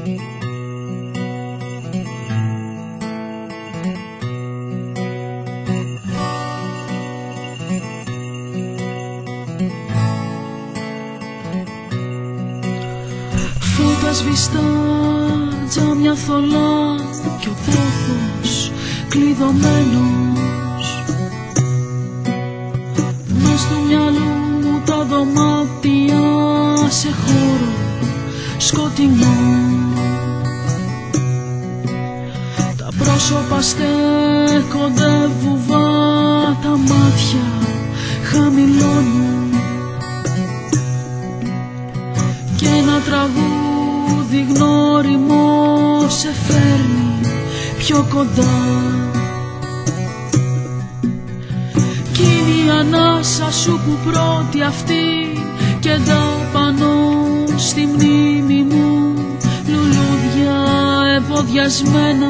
Φώτα σβηστά, τζάμια θολά κι ο πόθος κλειδωμένος. Μες στο μυαλό μου τα δωμάτια σε χώρο σκοτεινό. Τα πρόσωπα στέκονται βουβά, τα μάτια χαμηλώνουν και ένα τραγούδι γνώριμο σε φέρνει πιο κοντά. Κι είναι η ανάσα σου που πρώτη αυτή και τα πάνω στη μνήμη μου λουλούδια ευωδιασμένα.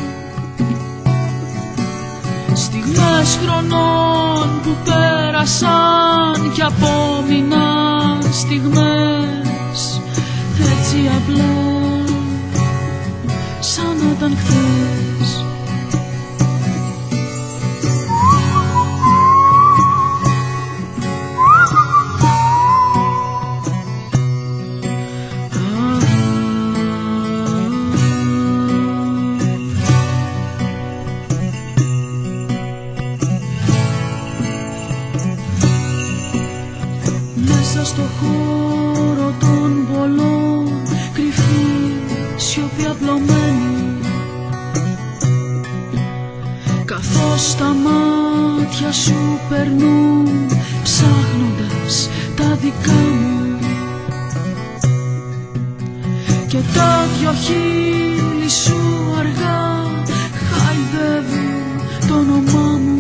Στιγμές χρονών που πέρασαν κι απόμειναν στιγμές έτσι απλά σαν να ήταν χθες. Μέσα στο χώρο των πολλών κρυφή σιωπή απλωμένη, καθώς τα μάτια σου περνούν ψάχνοντας τα δικά μου και τα δυο χείλη σου αργά χαϊδεύουν το όνομά μου.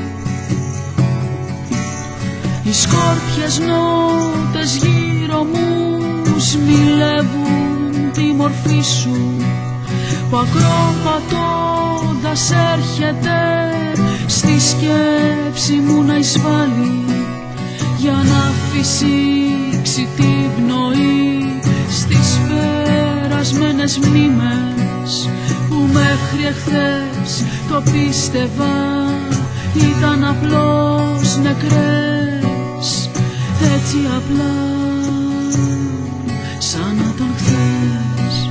Οι σκόρπιες νότες γύρω μου σμιλεύουν τη μορφή σου που ακροπατώντας έρχεται στη σκέψη μου να εισβάλλει για να φυσήξει την πνοή στις περασμένες μνήμες που μέχρι εχθές το πίστευα ήταν απλώς νεκρές, έτσι απλά σαν να τον χθες.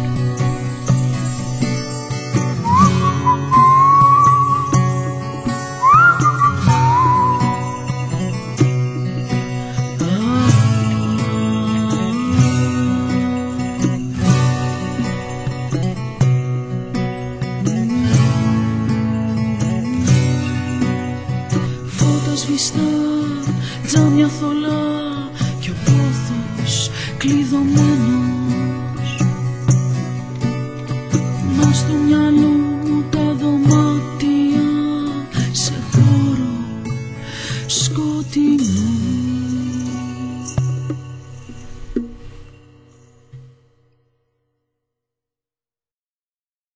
Φώτα σβηστά, τζάμια θολά κι ο πόθος κλειδωμένος. Μα στο μυαλό μου τα δωμάτια σε χώρο σκοτεινό.